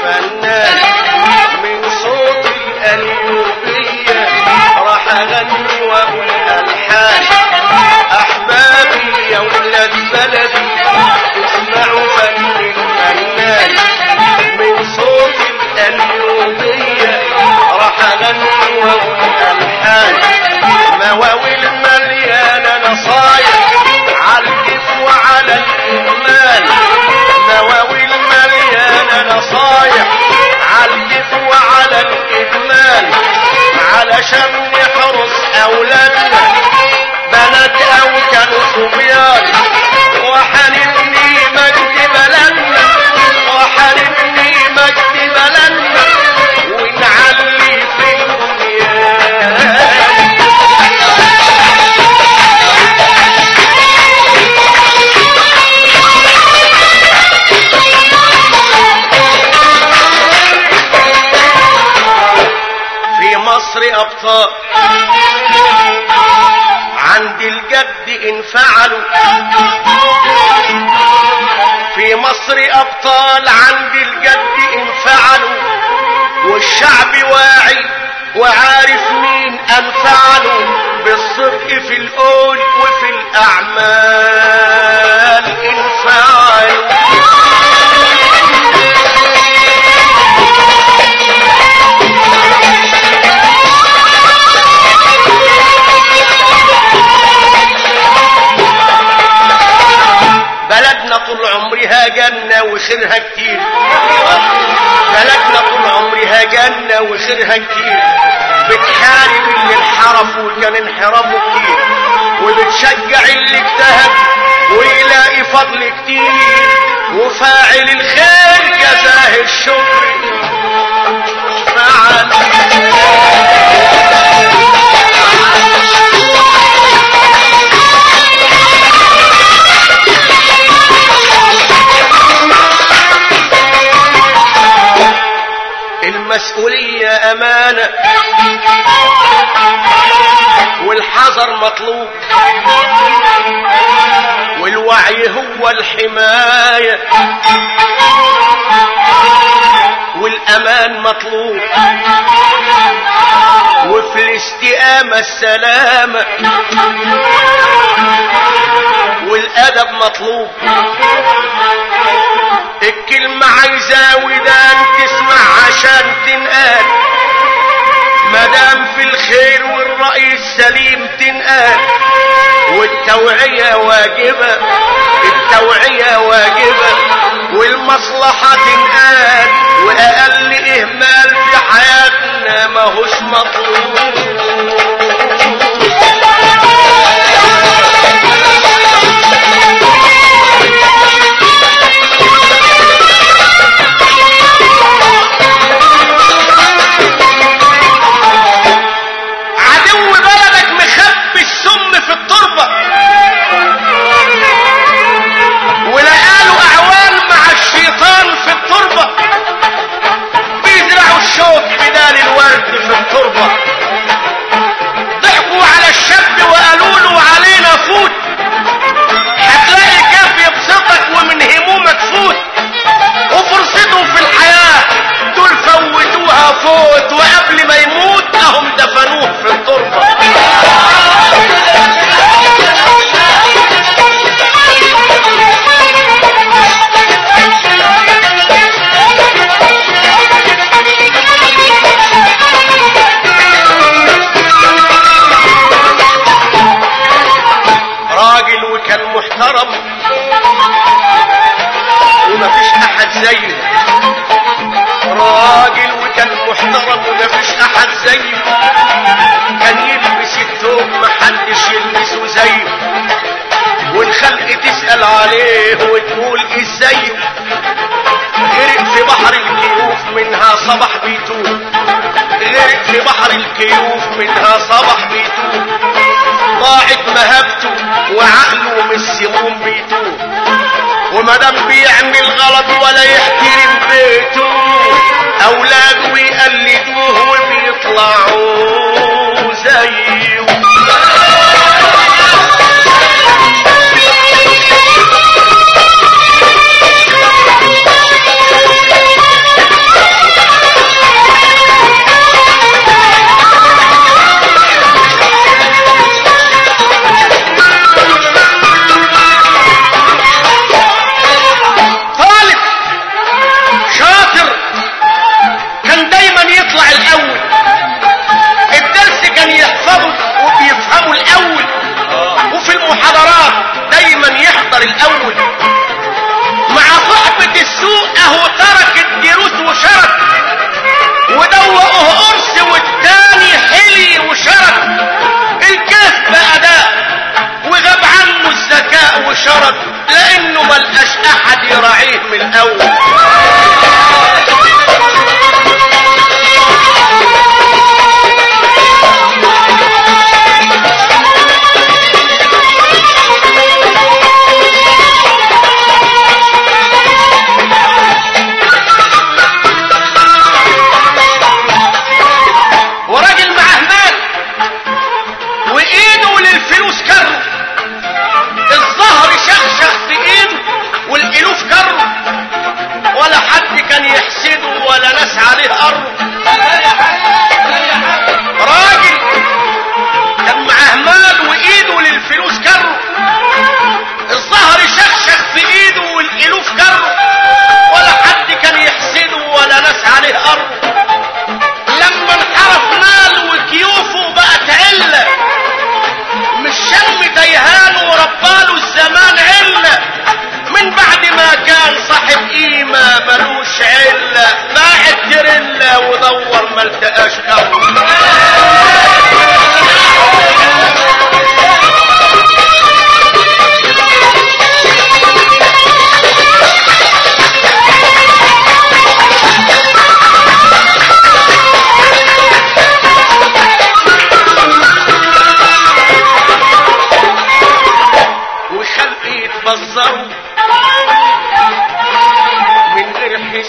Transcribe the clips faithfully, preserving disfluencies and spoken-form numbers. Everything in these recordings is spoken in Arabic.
فنان من صوت القليوبية راح اغني واقول الحان. احبابي يا ولاد بلدي اسمعوا فن الفنان من صوت القليوبية راح اغني واقول الحان. مواويل مليانة نصايح عالكيف وعلى الإهمال. مواويل مليانة نصايح عالكيف وعلى الإهمال علشان نحرس أولادنا بنات أو كانوا صبيان وحنبني مجد بلدنا وحنبني مجد بلدنا ونعلي في الدنيا. مصر أبطال عند الجد انفعلوا. في مصر أبطال عند الجد انفعلوا والشعب واعي وعارف مين أنفعلوا بالصدق في القول وفي الأعمال انفعلوا. بلدنا طول عمرها جنة وخيرها كتير. بلدنا طول عمرها جنة وخيرها كتير. بتحارب اللي انحرف وكان انحرافه كتير وبتشجع اللي اجتهد ويلاقي فضل كتير وفاعل الخير جزاه الشكر فعل. المسؤولية أمانة والحذر مطلوب والوعي هو الحماية والأمان مطلوب وفي الاستقامة السلامة والأدب مطلوب. الكلمة عايزة ودان تسمع عشان تنقال مدام في الخير والرأي السليم تنقال. والتوعية واجبة التوعية واجبة والمصلحة تنقال وأقل إهمال في حياتنا ماهوش مطلوب. الشوك بدال الورد في التربة ضحكوا على الشاب وقالوا له علينا فوت هتلاقي كاف يبسطك ومن همومك فوت وفرصته في الحياة دول فوتوها فوت وقبل ما يموت اهم دفنوه في التربة. راجل وكان محترم ومفيش احد زيه. راجل وكان محترم ومفيش احد زيه. كان يلبس الثوب محدش يلبسه زيه والخلق تسأل عليه وتقول ايه زيه. غرق في بحر الكيوف منها صبح بيتوب. غرق في بحر الكيوف منها صبح بيتوب. ضاعت مهابته وعقله من السموم بيتوب ومدام بيعمل غلط ولا يحترم بيته اولاده يقلدوه وبيطلعوا زيه.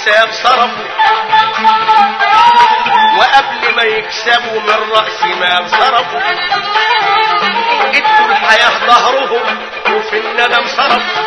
الحساب صرفوا، وقبل ما يكسبوا من رأس مال صرفوا، ادوا الحياة ظهرهم وفي الندم صرفوا،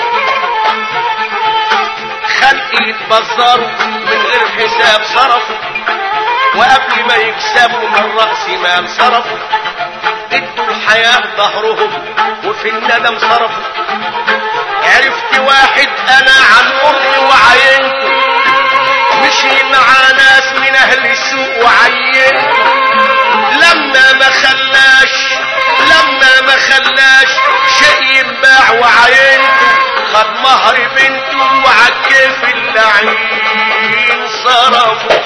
خلق يتبذروا من غير حساب صرفوا، وقبل ما يكسبوا من رأس مال صرفوا، ادوا الحياة ظهرهم وفي الندم صرفوا. عرفت واحد انا عن قرني وعينته، مشي مع ناس من اهل السوق وعينته، لما ما خلاش لما ما خلاش شيء ينباع وعينته، خد مهر بنته وعكف اللعين صرفوا.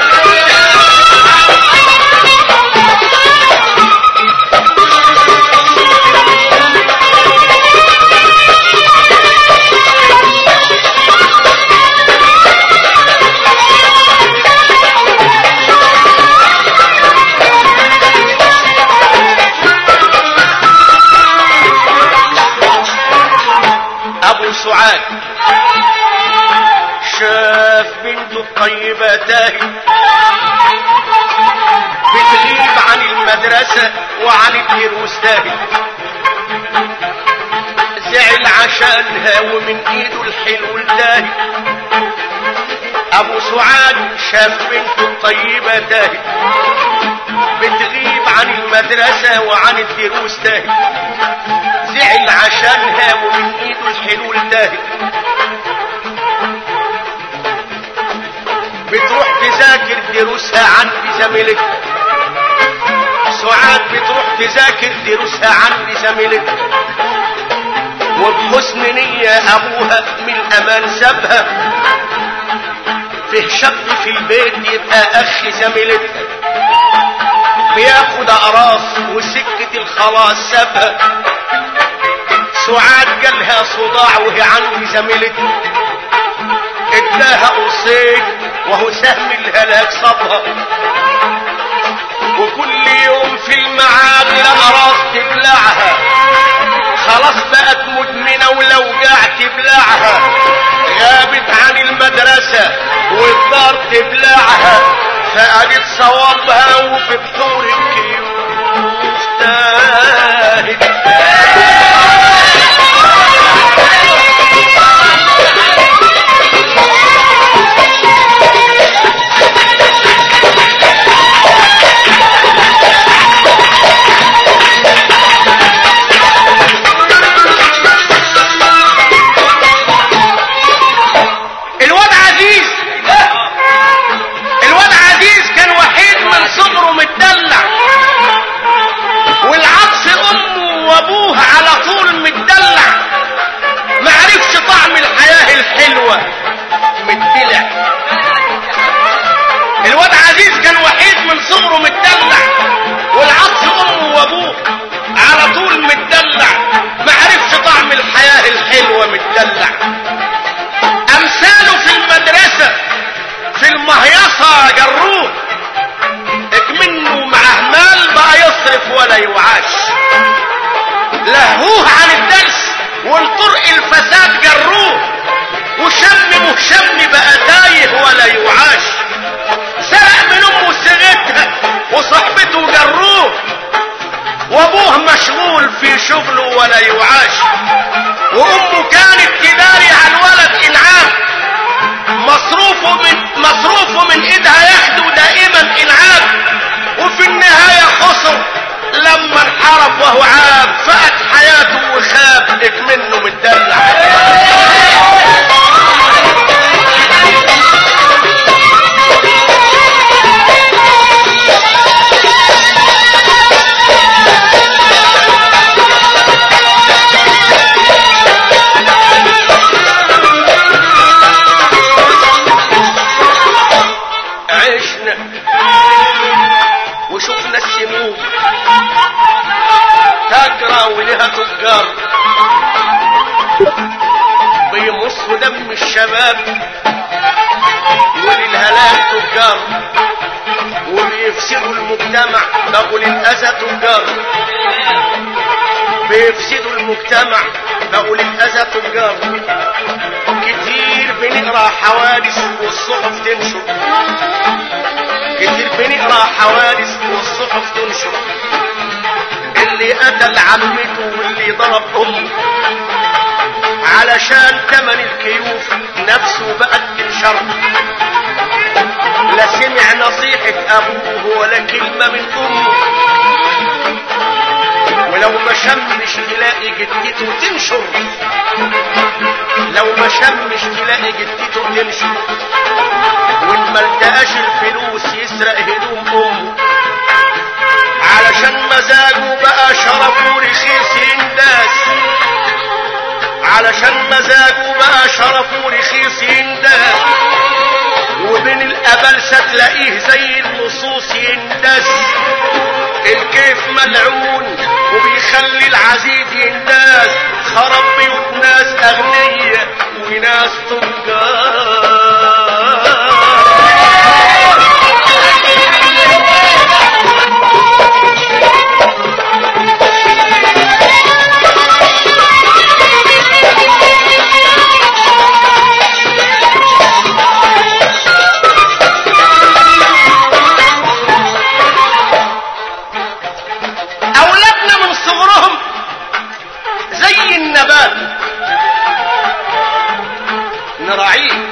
ابو سعاد شاف بنته الطيبة تاهي بتغيب عن المدرسة وعن الدروس تاهي، زعل عشانها ومن ايده الحلو التاهي. ابو سعاد شاف بنته الطيبة تاهي بتغيب عن المدرسة وعن الدروس تاهي، زعل عشانها ومن ايده الحلو التاهي. بتروح تذاكر دروسها عند زميلتها، سعاد بتروح تذاكر دروسها عند زميلتها، وبحسن نية ابوها من الامان سابها، فيه شاب في البيت يبقى اخ زميلتها، بياخد اقراص وسكة الخلاص سابها. سعاد جالها صداع وهي عند زميلتها، اداها قرصين وهو سهم الهلاك صابها، وكل يوم في الميعاد الاقراص تبلعها، خلاص بقت مدمنة ولو جاع تبلعها، غابت عن المدرسة والدار تبلعها، فقالت صوابها وفي بحور الكيوت تاهت. الواد عزيز كان وحيد من صغره متدلع، والعطس امه وابوه على طول متدلع، ما عرفش طعم الحياة الحلوة متدلع. امثاله في المدرسة في المهيصة جروه، اكمنه معاه مال بقى يصرف ولا يوعاش، لهوه عن الدرس والطرق الفساد جروه، وشم مهشم بقى تايه ولا يوعاش، سرق من امه سرقتها وصحبته جروه، وابوه مشغول في شغله ولا يوعاش، وامه كانت تداري على الولد انعام، مصروفه من مصروفه من ايدها ياخده دائما انعام، وفي النهايه خسر لما انحرف وهو عاب، فقد حياته وخاب اكمنه متدلع. وشفنا السموم تجرى ولها تجار بيمصوا دم الشباب وللهلاك تجار، وبيفسدوا المجتمع بقوا للأذى تجار، بيفسدوا المجتمع بقوا للأذى تجار، كتير بنقرا حوادث والصحف تنشر، كتير بنقرا حوادث والصحف تنشر، اللي قتل عمته واللي ضرب امه علشان تمن الكيوف نفسه بقت تنشر، لا سمع نصيحة ابوه ولا كلمة من امه، ولو ما شمش تلاقي جدته تنشر، لو ما شمش تلاقي جدته تنشر، وان ما التقاش الفلوس يسرق هدوم امه علشان مزاجه بقى شرف ورخيص ينداس، علشان مزاجه بقى شرف ورخيص ينداس، وبين الابلسه تلاقيه زي اللصوص ينداس، الكيف ملعون وبيخلي العزيز ينداس، خرب بيوت ناس اغنياء وناس تجار. نراعيه،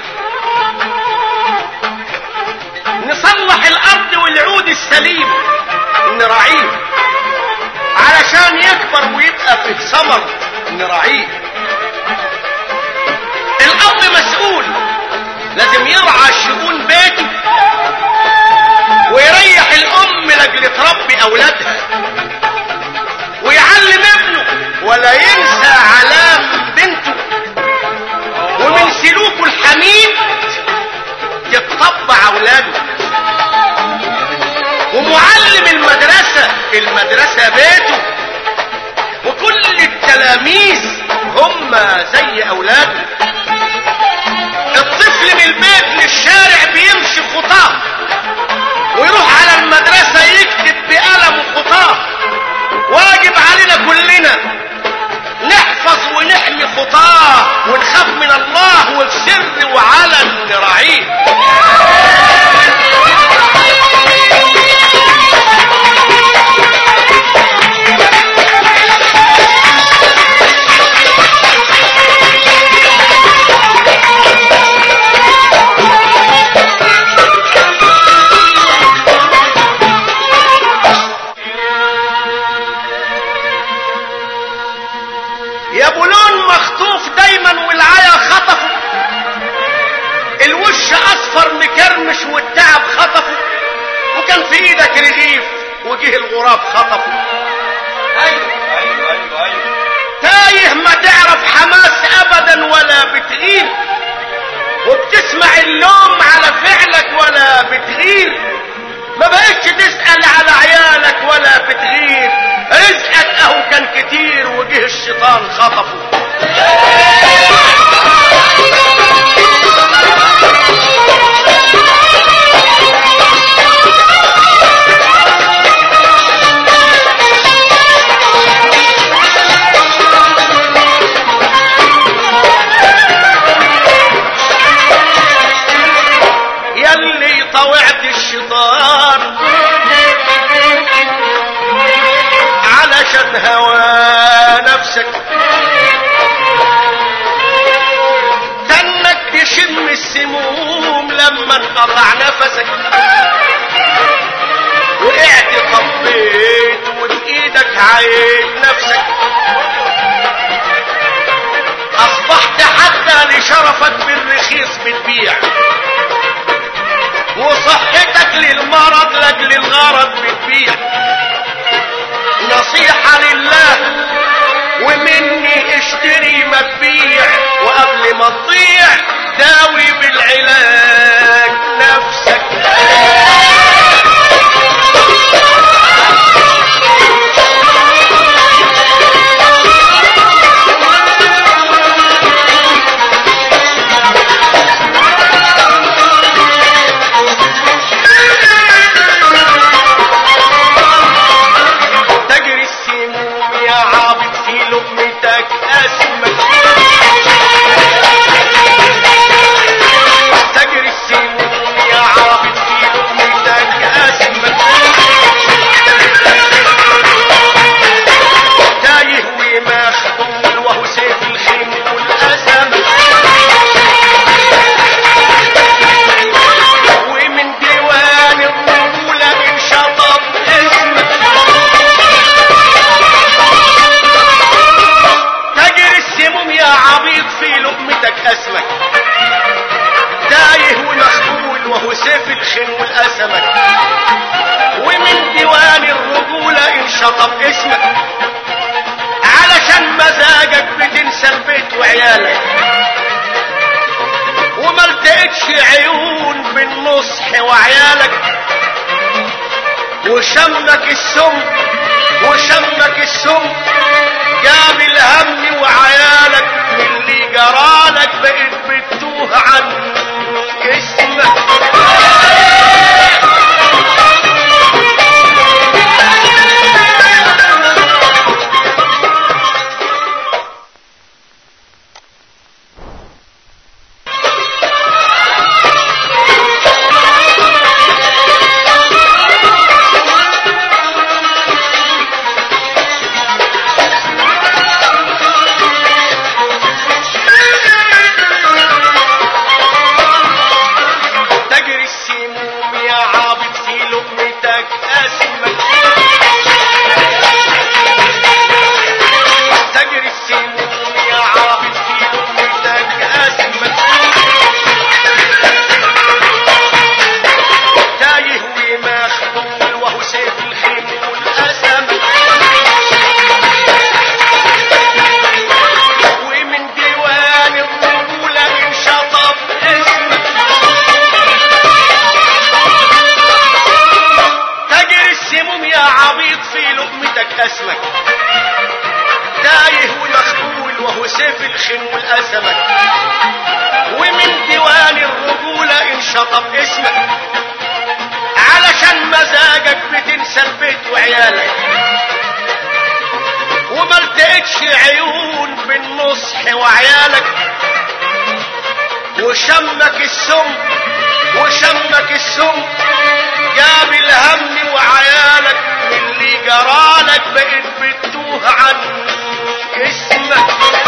نصلح الارض والعود السليم نراعيه علشان يكبر ويبقى فيه ثمر نراعيه. الاب مسؤول لازم يرعى شؤون بيته ويريح الام لاجل تربي اولادها ويعلم ابنه ولا ينسى علام بنته، ومن سلوكه الحميد يتطبع اولاده. ومعلم المدرسة المدرسة بيته، وكل التلاميذ هم زي اولاده. الطفل من البيت للشارع بيمشي خطاه ويروح على المدرسة يكتب بقلم خطاه. واجب علينا كلنا نحفظ ونحمي خطاه ونخاف من الله وبسر وعلن نراعيه. يا بولون مخطوف دايما والعيا خطفه، الوش اصفر مكرمش والتعب خطفه، وكان في ايدك رغيف وجه الغراب خطفه. ايوه ايوه ايوه ايوه تايه ما تعرف حماس ابدا ولا بتغير، وبتسمع اللوم على فعلك ولا بتغير، ما بقتش تسأل على عيالك ولا بتغير، رزقك اهو كان كتير وجه الشيطان خطفه. يلي طوعت الشيطان علشان هوى نفسك، كانك تشم السموم لما انقطع نفسك، وقعت طبيت وبايدك عايد نفسك، اصبحت حتى لشرفك بالرخيص بتبيع، وصحتك للمرض لاجل الغرض بتبيع. نصيحة لله ومني اشتري ما تبيع، وقبل ما تضيع داوي بالعلاج نفسك. انشطب اسمك، علشان مزاجك بتنسى البيت وعيالك، وما لتقتش عيون بالنصح وعيالك، وشمك السم وشمك السم جاب الهم وعيالك، من اللي جرالك بقيت بتوه عن اسمك. اسمك تايه ومخبول وهو سيف الخمول اسمك، ومن ديوان الرجولة انشطب اسمك، علشان مزاجك بتنسى البيت وعيالك، وما لتقتش عيون بالنصح وعيالك، وشمك السم وشمك السم جاب الهم وعيالك، من اللي جرالك بقيت بتوه عن اسمك.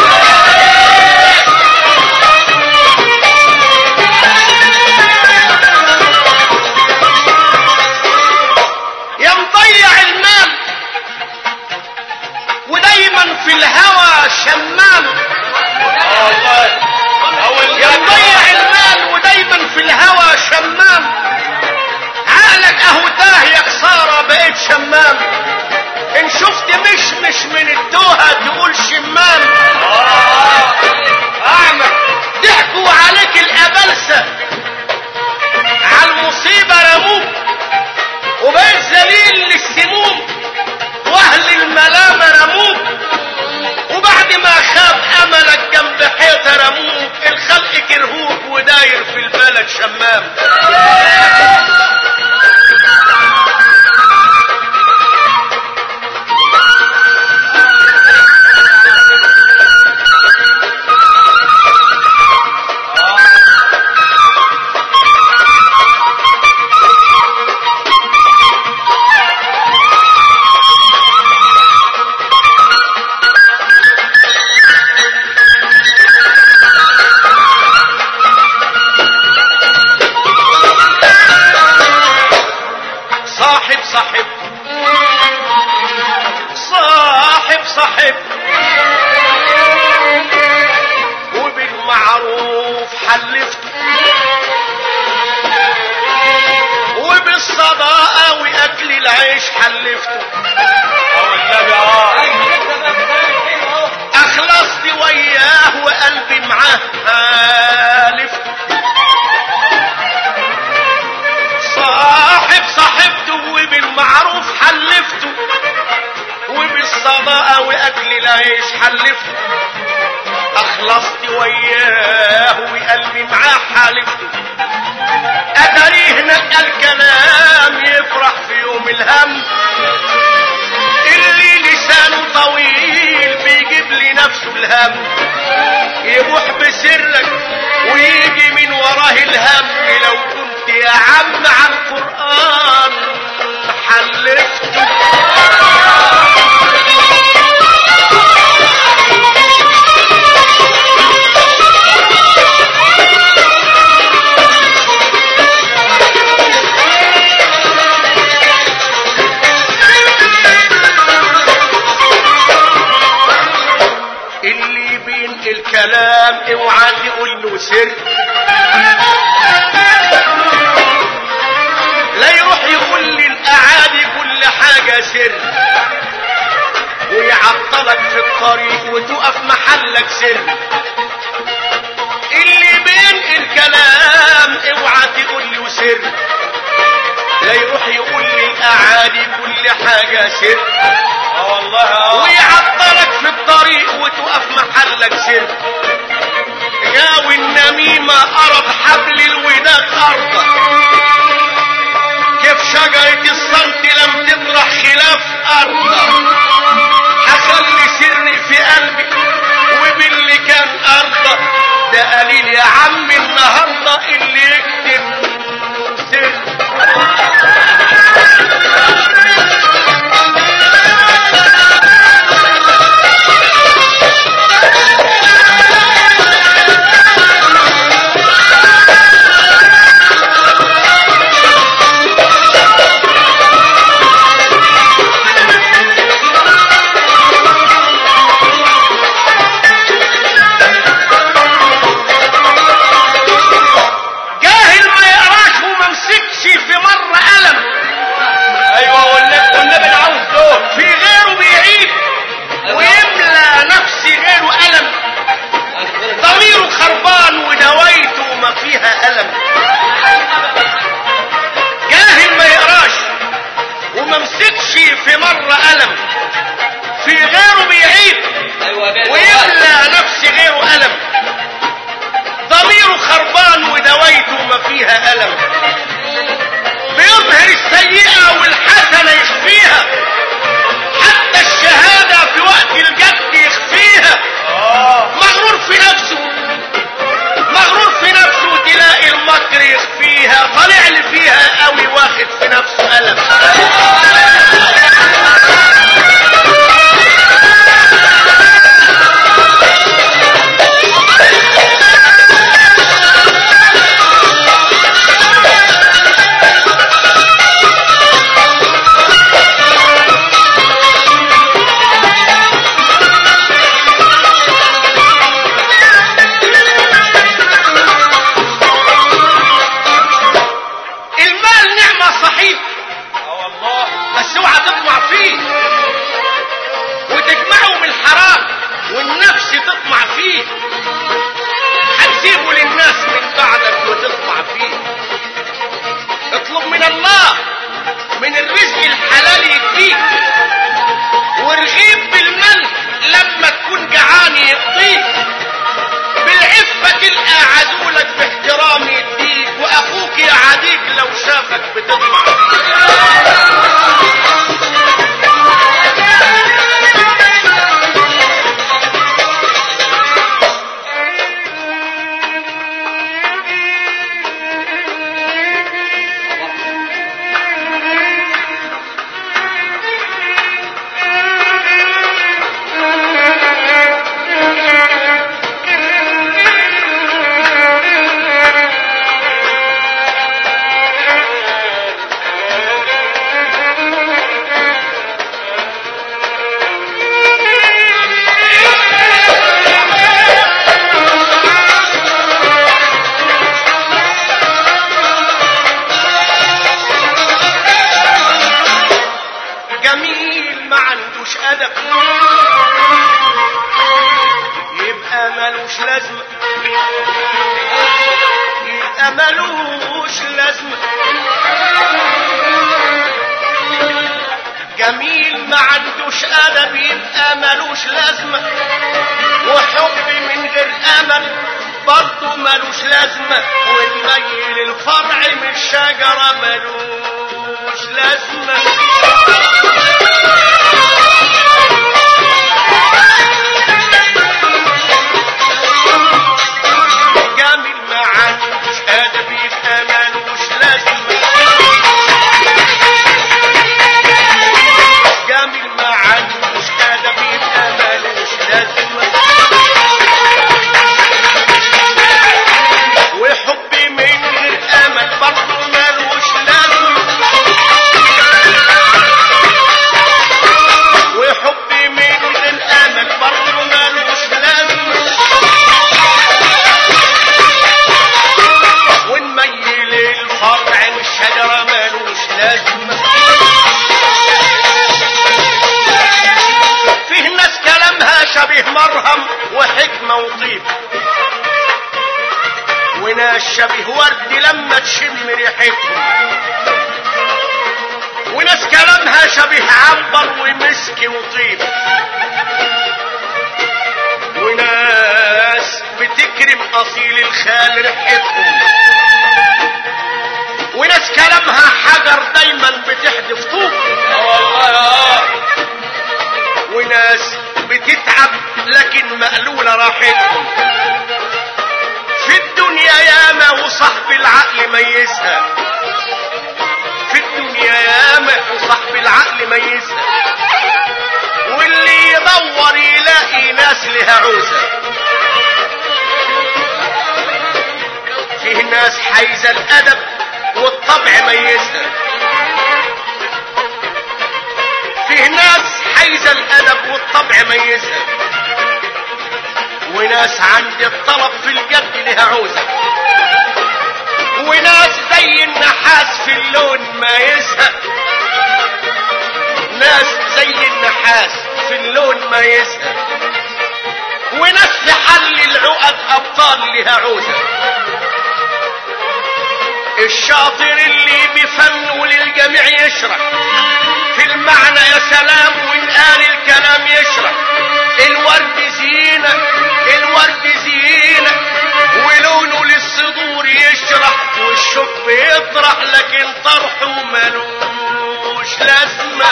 يا مضيع المال ودايما في الهوى شمام، يا مضيع المال ودايما في الهوى شمام، عقلك اهو تاه يا خسارة بقيت شمام، ان شفت مش مش من التوهة تقول شمام. اعمى ضحكوا عليك الابلسة، عالمصيبة رموك وبقيت ذليل للسموم، واهل الملامة رموك، وبعد ما خاب املك جنب حيطة رموك، الخلق كرهوك وداير في البلد شمام. صاحب صاحب صاحب صاحب وبالمعروف حلفته، وبالصداقة واكل العيش حلفته، اخلصت وياه وقلبي معاه حالفته. صاحب صاحبته وبالمعروف حلفته، وبالصداقة واكل العيش حلفته، اخلصت وياه وقلبي معاه حالفته. اتاريه نلقى الكلام يفرح في يوم الهم، اللي لسانه طويل بيجيب لنفسه الهم، يبوح بسرك ويجي من وراه الهم. لو كنت يا عم على القرآن حلفته، اللي بينقل كلام اوعى تقول له سر، لا يروح يقول للاعادي كل حاجه سر، يعطلك في الطريق وتقف محلك سر. اللي بين الكلام اوعى تقول له سر، لا يروح يقول للاعادي كل حاجة سر. اه والله ويعطلك في الطريق وتقف محلك سر. يا والنميمة قرب حبل الوداد أرضك، كيف شجرة الصمت لم تطرح خلاف أرضك. هخلي سري في قلبي وباللي كان أرضك، ده قليل يا عم النهاردة اللي يكتب سر. في مرة ألم، في غيره بيعيب ويملى نفسي غيره ألم. ضميره خربان ودويته ما فيها ألم. بيظهر السيئة والحسنة يخفيها، حتى الشهادة في وقت الجد يخفيها. مغرور في نفسه، مغرور في نفسه تلاقي المكر يخفيها. طالع لي فيها قوي واخد في نفسه ألم. برضو مالوش لازمة. شبه مرهم وحكمة وطيب، وناس شبه ورد لما تشم ريحتهم، وناس كلامها شبه عنبر ومسك وطيب، وناس بتكرم اصيل الخال ريحتهم، وناس كلامها حجر دايما بتحدف طوب، وناس بتتعب لكن مقلولة راحتهم. في الدنيا ياما وصاحب العقل ميزها، في الدنيا ياما وصاحب العقل ميزها، واللي يدور يلاقي ناس لها عوزة. فيه ناس حايزة الأدب والطبع ميزها، فيه ناس حايزة الأدب والطبع ميزها، وناس عند الطلب في الجد لها عوزة، وناس زي النحاس في اللون ما يزهق، ناس زي النحاس في اللون ما يزهق، وناس في حل العقد أبطال لها عوزة. الشاطر اللي بفن وللجميع يشرح في المعنى يا سلام، وإن قال الكلام يشرح. الورد زينة، الورد زينة، ولونه للصدور يشرح، والشب يطرح لكن طرحه ملوش لازمة.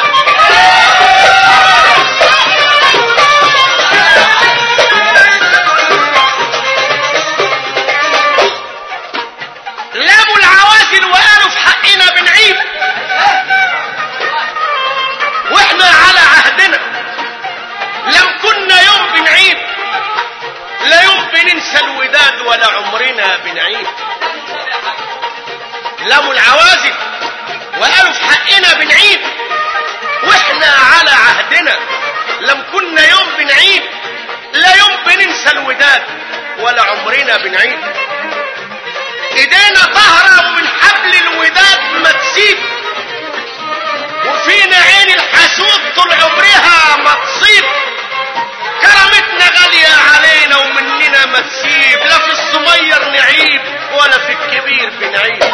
لابوا العوازل وقالوا في حقنا بنعيب، واحنا على عهدنا لم كنا يوم بنعيب، لا يوم بننسى الوداد ولا عمرنا بنعيب. لاموا العوازل وقالوا في حقنا بنعيب، واحنا على عهدنا لم كنا يوم بنعيب، لا يوم بننسى الوداد ولا عمرنا بنعيب. ايدينا طهرة ومن حبل الوداد ما تسيب، وفينا عين الحسود طول عمرها ما تصيب. كرامتنا غالية علينا ومننا ما تسيب، لا في الصغير نعيب ولا في الكبير بنعيب.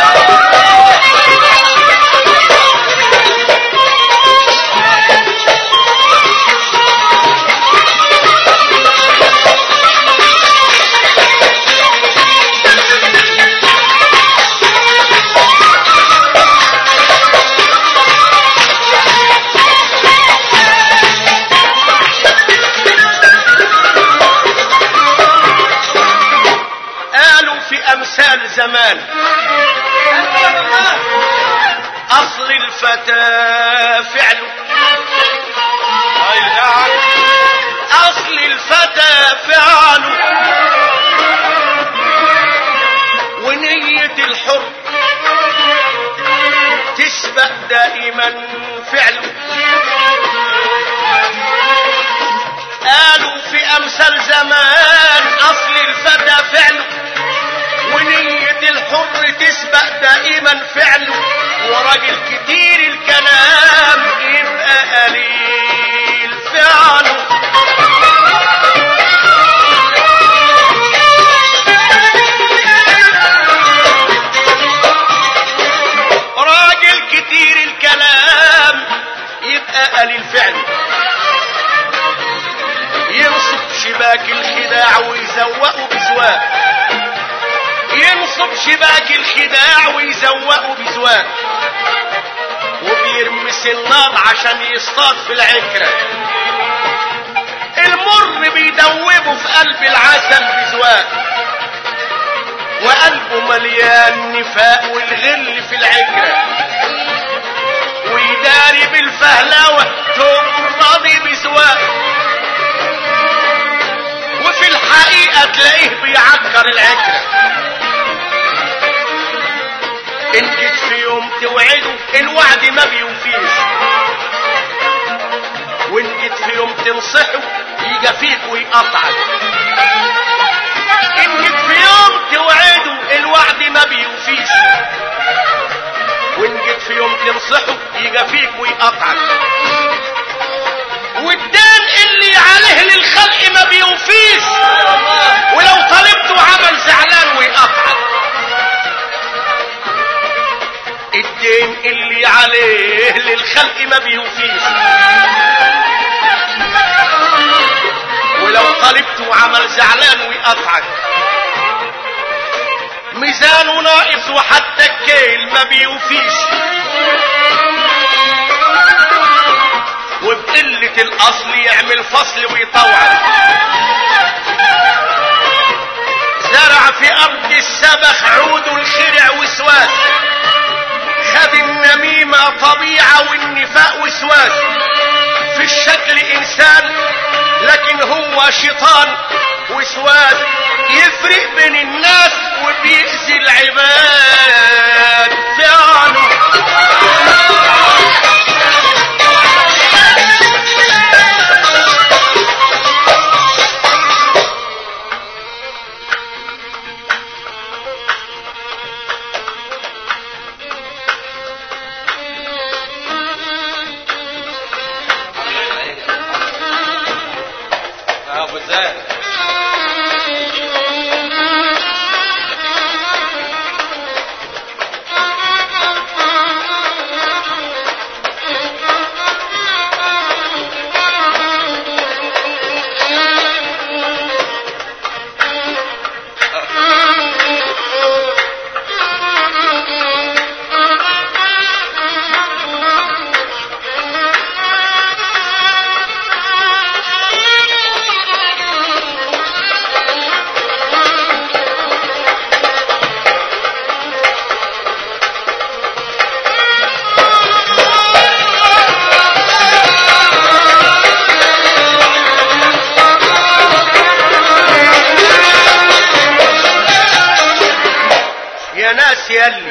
أمثال زمان أصل الفتى فعله، أصل الفتى فعله، ونية الحر تسبق دائما فعله. قالوا في أمثال زمان أصل الفتى فعله، ونية الحر تسبق دائما فعله، وراجل كتير الكلام يبقى قليل فعله. راجل كتير الكلام يبقى قليل فعله، ينصب شباك الخداع ويزوقه بزواج، ينصب شباك الخداع ويزوقه بزواج، وبيرمس النار عشان يصطاد في العكرة، المر بيدوبه في قلب العسل بزواج، وقلبه مليان نفاق والغل في العكرة، ويداري بالفهلوة توم راضي بزواج، وفي الحقيقة تلاقيه بيعكر العكرة. ان جيت في يوم توعده الوعد ما بيوفيش، وان جيت في يوم تنصحه يجي فيك ويقطعك. ان جيت في يوم توعده الوعد ما بيوفيش، وان جيت في يوم تنصحه يجي فيك ويقطعك. والدين اللي عليه للخلق الدين اللي عليه للخلق ما بيوفيش، ولو طالبته عمل زعلان ويقطعك، ميزانه ناقص وحتى الكيل ما بيوفيش، وبقلة الأصل يعمل فصل ويطوعك. زرع في أرض السبخ عود الخرع وسواس، خد النميمة طبيعة والنفاق وسواس، في الشكل إنسان لكن هو شيطان وسواس، يفرق بين الناس وبيأذي العباد فعله. يلي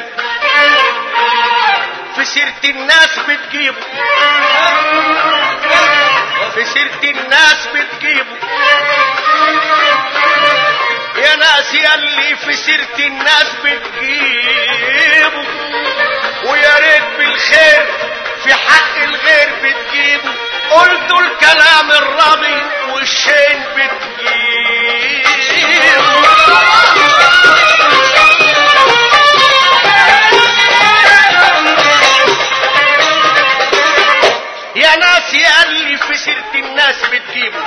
في سيرة الناس بتجيبه، في سيرة الناس بتجيبه، يا ناس يلي في سيرة الناس بتجيبه، ويا ريت بالخير في حق الغير بتجيبه، قلتوا الكلام الراضي والشين بتجيبه. يا ناس ياللي في سيرة الناس بتجيبه،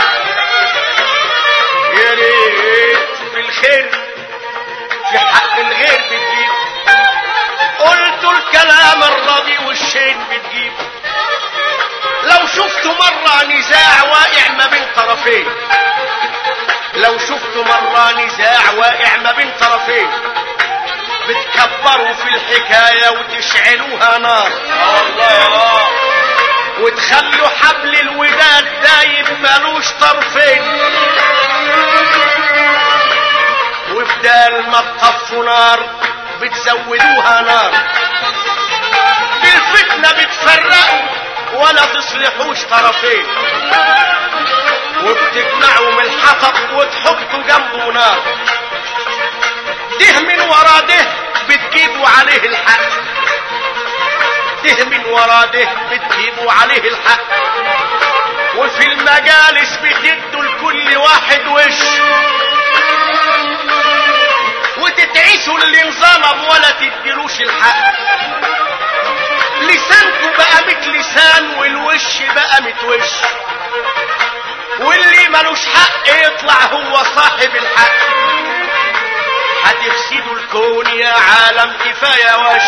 يا ريت بالخير في حق الغير بتجيبه، قلتوا الكلام الراضي والشين بتجيبه. لو شفتوا مرة نزاع واقع ما بين طرفين، لو شفتوا مرة نزاع واقع ما بين طرفين، بتكبروا في الحكاية وتشعلوها نار الله، وتخلوا حبل الوداد دايب مالوش طرفين، وبدال ما تطفوا نار بتزودوها نار، بالفتنة بتفرقوا ولا تصلحوش طرفين، وبتجمعوا من الحطب وتحطوا جنبه نار، ده من ورا ده بتجيبوا عليه الحق، ده من ورا ده بتجيبوا عليه الحق، وفي المجالس بتدوا لكل واحد وش، وتتعيشوا اللي انظلم ولا تديلوش الحق. لسانكوا بقى مت لسان والوش بقى مت وش، واللي ملوش حق يطلع هو صاحب الحق. هتفسدوا الكون يا عالم كفاية وش،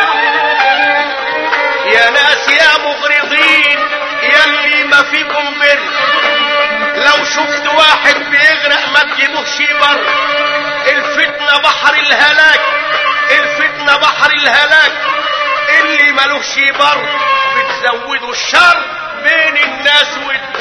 يا ناس يا مغرضين يلي ما فيكم بر، لو شفت واحد بيغرق ما تجيبوهش بر، الفتنة بحر الهلاك، الفتنة بحر الهلاك، اللي ملوش بر بتزودوا الشر بين الناس والدين.